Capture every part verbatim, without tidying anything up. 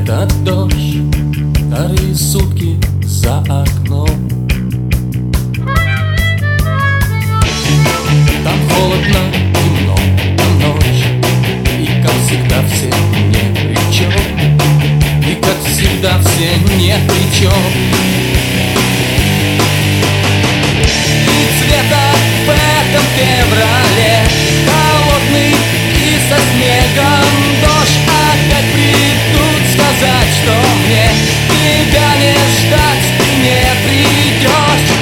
Этот дождь, вторые сутки за окном. Там холодно, темно, там ночь, и как всегда все не при чем. И как всегда все не при чем. И цвета в этом феврале холодный и со снегом дождь. Опять придут сказать, что мне тебя не ждать, ты не придешь.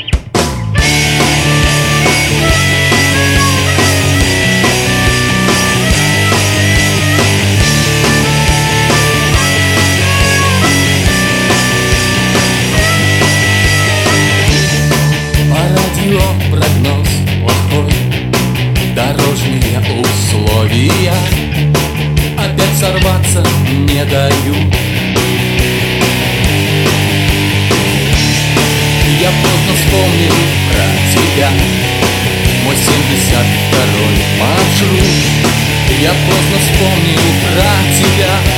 Прогноз плохой, дорожные условия опять сорваться не дают. Я поздно вспомнил про тебя, мой семьдесят второй маршрут. Я поздно вспомнил про тебя.